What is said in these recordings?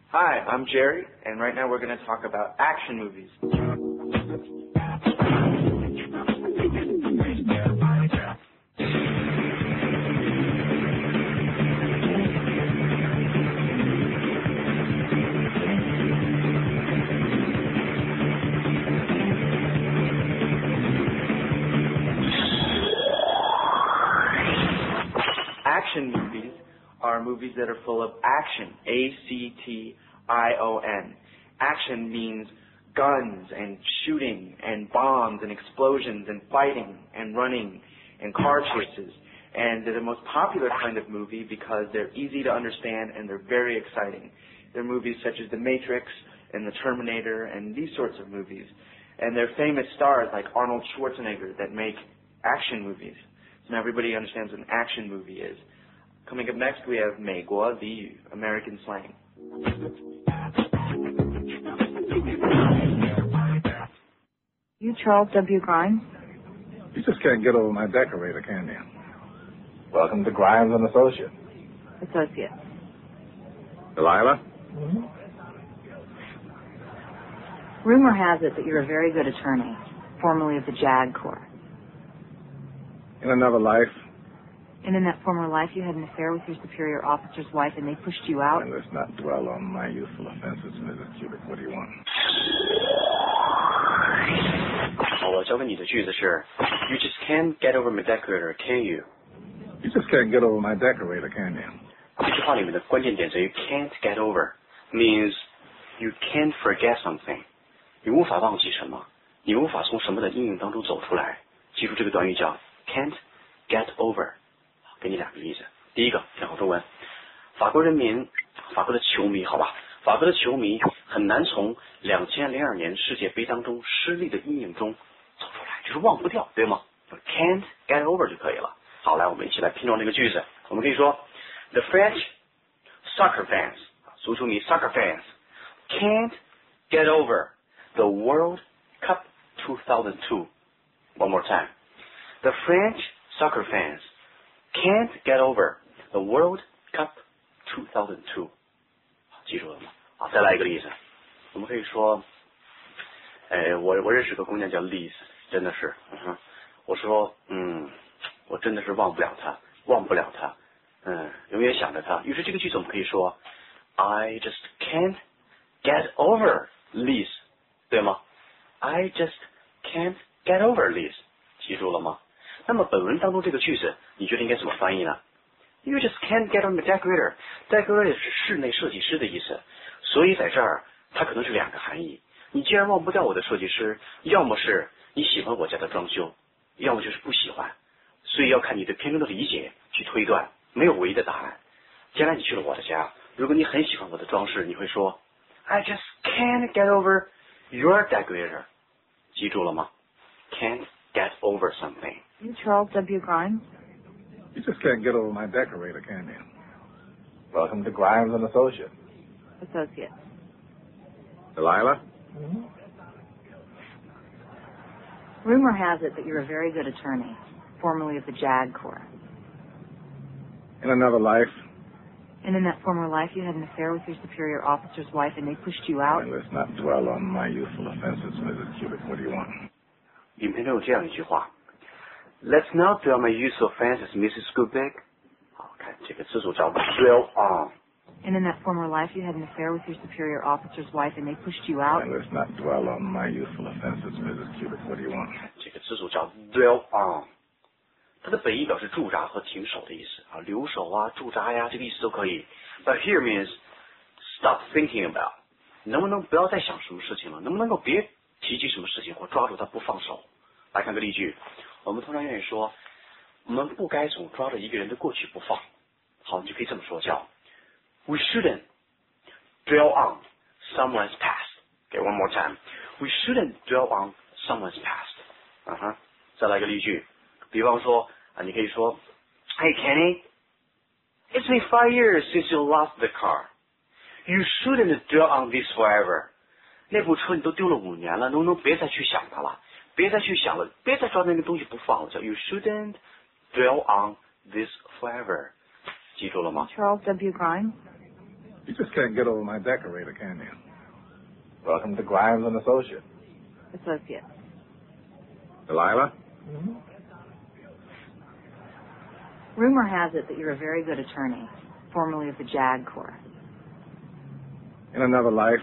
Hi, I'm Jerry, and right now we're going to talk about action movies. Action movies are movies that are full of action, A-C-T-I-O-N. Action means guns and shooting and bombs and explosions and fighting and running and car chases. And they're the most popular kind of movie because they're easy to understand and they're very exciting. They're movies such as The Matrix and The Terminator and these sorts of movies. And they're famous stars like Arnold Schwarzenegger that make action movies. So now everybody understands what an action movie is. Coming up next, we have 美国俚语, American slang. You Charles W. Grimes? You just can't get over my decorator, can you? Welcome to Grimes and Associates. Associates. Delilah? Mm-hmm. Rumor has it that you're a very good attorney, formerly of the JAG Corps. In another life. And in that former life, you had an affair with your superior officer's wife, and they pushed you out? And let's not dwell on my youthful offenses, Mrs. Cubic. What do you want? 我教给你的句子是 You just can't get over my decorator, can you? You just can't get over my decorator, can you? 这句话里面的关键点在于 can't get over means you can't forget something. 你无法忘记什么，你无法从什么的阴影当中走出来。记住这个短语叫 can't get over。给你两个例子。第一个，听好中文。法国人民，法国的球迷，好吧，法国的球迷很难从2002年世界杯当中失利的阴影中走出来，就是忘不掉，对吗 ？Can't get over 就可以了。好，来，我们一起来拼装这个句子。我们可以说 ，The French soccer fans， 足球迷 soccer fans can't get over the World Cup 2002. One more time. The French soccer fans can't get over the World Cup 2002. 记住了吗？好，再来一个例子。我们可以说，我认识个姑娘叫 Liz， 真的是，我说，我真的是忘不了她，永远想着她。于是这个句子我们可以说 I just can't get over Liz， 对吗 ？I just can't get over Liz， 记住了吗？那么本文当中这个句子，你觉得应该怎么翻译呢 ？You just can't get on the decorator. Decorator 是室内设计师的意思，所以在这儿它可能是两个含义。你既然忘不掉我的设计师，要么是你喜欢我家的装修，要么就是不喜欢，所以要看你对片中的理解去推断，没有唯一的答案。将来你去了我的家，如果你很喜欢我的装饰，你会说 I just can't get over your decorator. 记住了吗 ？Can't get over something. You Charles W. Grimes? You just can't get over my decorator, can you? Welcome to Grimes and Associates. Associates. Delilah? Mm-hmm. Rumor has it that you're a very good attorney, formerly of the JAG Corps. In another life. And in that former life, you had an affair with your superior officer's wife, and they pushed you out? And let's not dwell on my youthful offenses, Mrs. Cubic. What do you want? 影片中有这样一句话 Let's not dwell on my youthful offenses, Mrs. Skubic. 好，看这个词组叫 dwell on. And in that former life, you had an affair with your superior officer's wife, and they pushed you out? And let's not dwell on my youthful offenses, Mrs. Cubic. What do you want? 这个词组叫 dwell on. 它的本意表示驻扎和停手的意思啊，留守啊，驻扎呀，这个意思都可以。But here means stop thinking about. 能不能不要再想什么事情了？能不能够别提及什么事情或抓住它不放手？来看个例句，我们通常愿意说，我们不该总抓着一个人的过去不放。好，你就可以这么说，叫 We shouldn't dwell on someone's past. Okay, one more time. We shouldn't dwell on someone's past. 再来个例句，比方说啊，你可以说 Hey Kenny, it's been 5 years since you lost the car. You shouldn't dwell on this forever. 那部车你都丢了5年了，能不能别再去想它了？别再去想了，别再抓那个东西不放了，叫 You shouldn't dwell on this forever. 记住了吗 Charles W. Grimes? You just can't get over my decorator, can you? Welcome to Grimes and Associates. Associates. Delilah? Mm-hmm. Rumor has it that you're a very good attorney, formerly of the JAG Corps. In another life.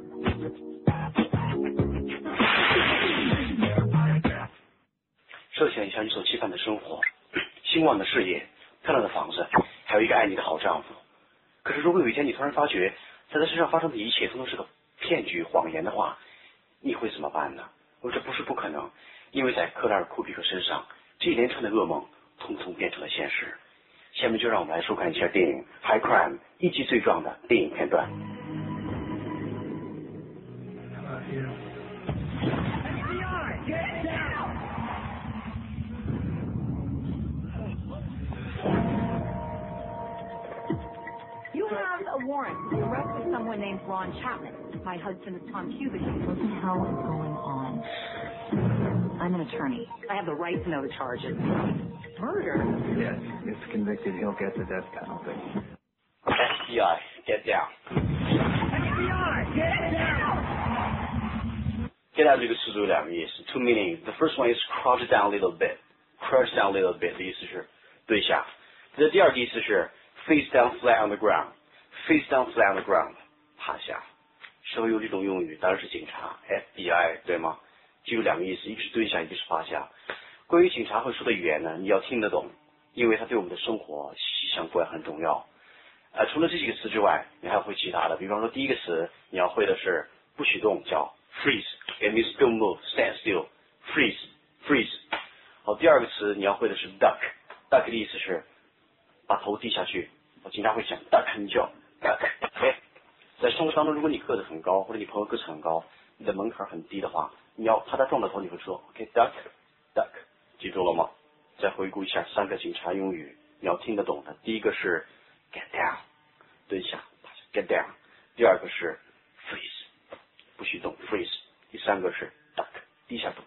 设想一下你所期盼的生活，兴旺的事业，漂亮的房子，还有一个爱你的好丈夫。可是如果有一天你突然发觉，在他身上发生的一切都是个骗局、谎言的话，你会怎么办呢？这不是不可能，因为在克莱尔·库比克身上，这一连串的噩梦通通变成了现实。下面就让我们来收看一下电影《High Crime》一级罪状的电影片段。 You have a warrant to arrest someone named Ron Chapman. My husband is Tom Cubic. What the hell is going on? I'm an attorney. I have the right to know the charges. Murder? Yes, if convicted, he'll get the death penalty. FBI, get down. FBI, get down! Get out 这个词组有两个意思 ，two meanings. The first one is crouch down a little bit. Crouch down a little bit 的意思是蹲下。它的第二个意思是 face down flat on the ground. Face down flat on the ground. 趴下。谁会用这种用语？当然是警察 ，FBI， 对吗？记住两个意思，一个是蹲下，一个是趴下。关于警察会说的语言呢，你要听得懂，因为它对我们的生活息息相关，很重要。除了这几个词之外，你还要会其他的，比方说第一个词你要会的是不许动，叫 freeze，it means don't move，stand still，freeze。好，第二个词你要会的是 duck 的意思是把头低下去。警察会讲 duck， 你叫 duck。OK， 在生活当中，如果你个子很高，或者你朋友个子很高，你的门槛很低的话，你要他撞到头，你会说 OK duck， 记住了吗？再回顾一下三个警察用语，你要听得懂的。第一个是 get down， 蹲下 get down。第二个是 freeze， 不许动 freeze。第三个是 duck， 低下头。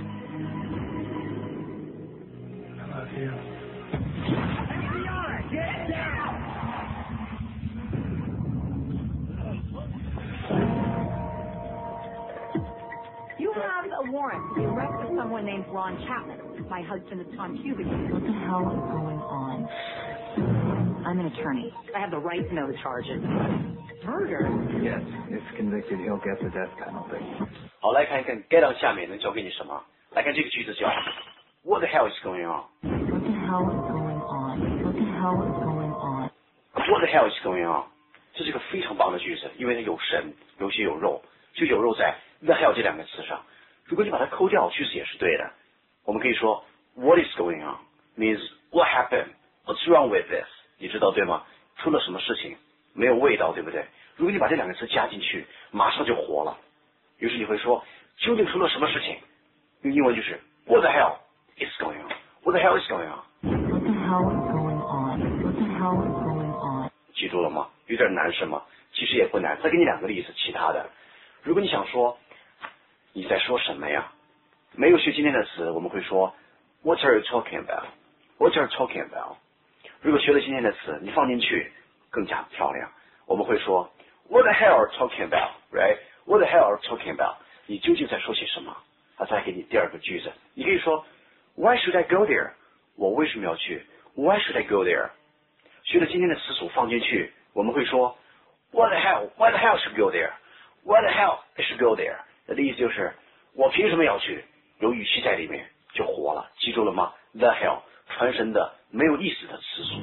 You have a warrant to arrest someone named Ron Chapman. My husband is Tom Cubic. What the hell is going on? I'm an attorney. I have the right to know the charges. Murder? Yes, if convicted, he'll get the death penalty. 好，来看一看 get on 下面能教给你什么？来看这个句子叫 What the hell is going on? What the hell is going on? What the hell is going on? What the hell is going on? 这是个非常棒的句子，因为它有神，有血有肉，就有肉在 the hell 这两个词上。如果你把它抠掉，句子也是对的。我们可以说 What is going on means what happened? What's wrong with this? 你知道对吗？出了什么事情？没有味道，对不对？如果你把这两个词加进去，马上就活了。于是你会说，究竟出了什么事情？用英文就是 What the hell is going on? What the hell is going on? What the hell is going on? What the hell is going on? 记住了吗？有点难是吗？其实也不难。再给你两个例子，其他的。如果你想说你在说什么呀？没有学今天的词，我们会说 What are you talking about? What are you talking about? 如果学了今天的词，你放进去更加漂亮。我们会说 What the hell are you talking about? Right? What the hell are you talking about? 你究竟在说些什么？再给你第二个句子，你可以说 Why should I go there? 我为什么要去 Why should I go there? 学了今天的词组放进去，我们会说 What the hell? Why the hell should go there? What the hell I should go there? 的意思就是我凭什么要去？有语气在里面就活了，记住了吗 ？The hell 传神的没有意思的词组。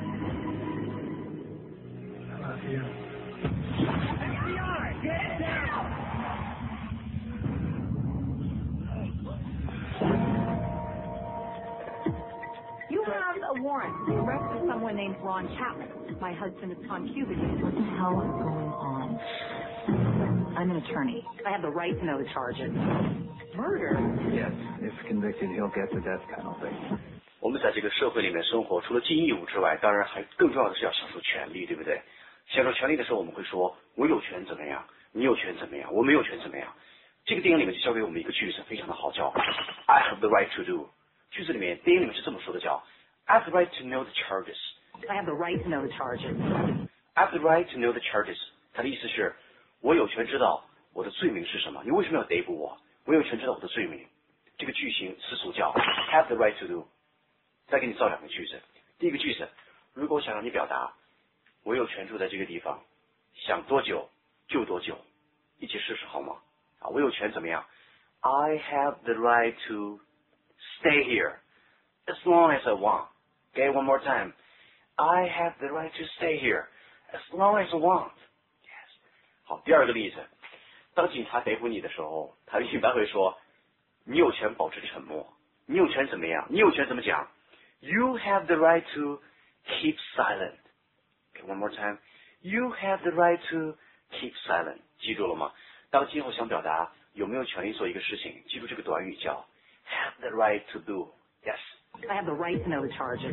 You have a warrant to arrest someone named Ron Chapman. My husband is Tom Cubic. What the hell is going on? I'm an attorney. I have the right to know the charges. Murder? Yes, if convicted, he'll get the death penalty. 我们在这个社会里面生活，除了尽义务之外，当然还更重要的是要享受权利，对不对？享受权利的时候，我们会说我有权怎么样，你有权怎么样，我没有权怎么样。这个电影里面就教给我们一个句子，非常的好，叫 I have the right to do。句子里面，电影里面是这么说的，叫 I have the right to know the charges。 I have the right to know the charges. I have the right to know the charges。他的意思是，我有权知道我的罪名是什么。你为什么要逮捕我？我有权知道我的罪名。这个句型词组叫 have the right to do。再给你造两个句子。第一个句子，如果我想让你表达，我有权住在这个地方，想多久就多久，一起试试好吗？啊，我有权怎么样 ？I have the right to stay here as long as I want. Okay, one more time. I have the right to stay here as long as I want. Yes. 好，第二个例子，当警察逮捕你的时候，他一般会说，你有权保持沉默，你有权怎么样？你有权怎么讲 ？You have the right to keep silent. Okay, one more time. You have the right to keep silent. 记住了吗？当今后想表达有没有权利做一个事情，记住这个短语叫 have the right to do. Yes. I have the right to know the charges.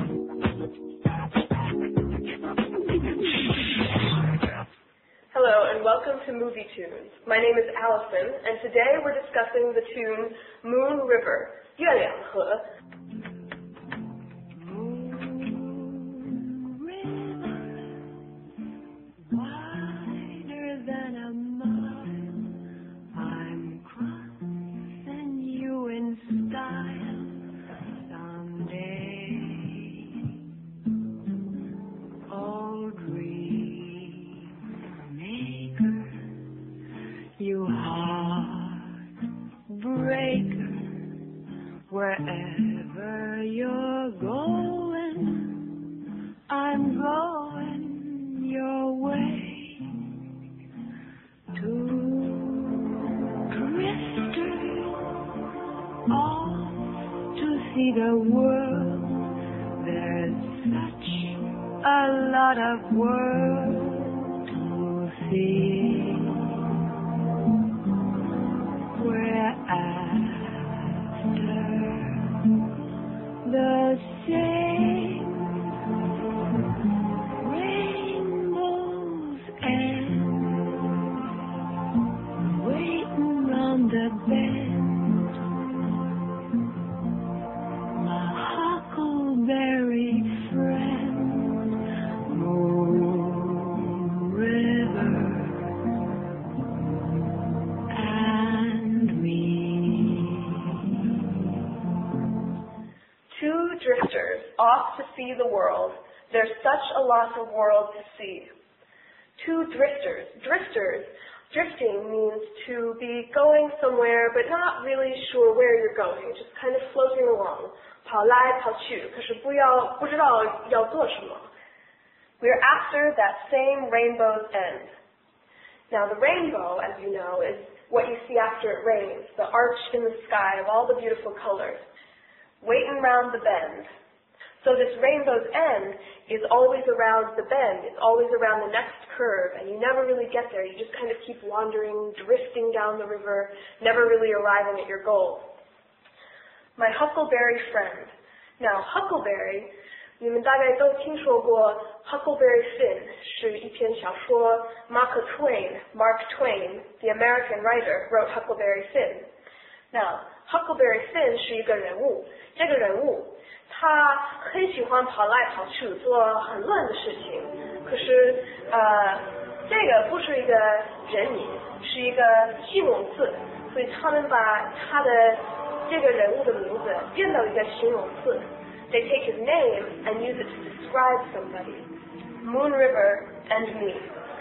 Hello and welcome to Movie Tunes. My name is Allison and today we're discussing the tune Moon River, 月亮河. You heartbreaker, wherever you're going, I'm going your way. Two drifters off to see the world. There's such a lot of world to see. The same rainbows end, waiting round the bend. My huckleberry friend, Moon River and me. Two drifters off to see the world. There's such a lot of world to see. Two drifters. Drifting means to be going somewhere but not really sure where you're going, just kind of floating along. 跑来跑去，可是不知道要做什么. We're after that same rainbow's end. Now the rainbow, as you know, is what you see after it rains, the arch in the sky of all the beautiful colors. Waiting round the bend. So this rainbow's end is always around the bend. It's always around the next curve, and you never really get there. You just kind of keep wandering, drifting down the river, never really arriving at your goal. My huckleberry friend. Now, huckleberry, 你们大概都听说过 Huckleberry Finn 是一篇小说 Mark Twain, the American writer, wrote Huckleberry Finn. Now, Huckleberry Finn 是一个人物，这个人物他很喜欢跑来跑去做很乱的事情，可是这个不是一个人名，是一个形容词，所以他们把他的这个人物的名字变到一个形容词。They take his name and use it to describe somebody. Moon River and me.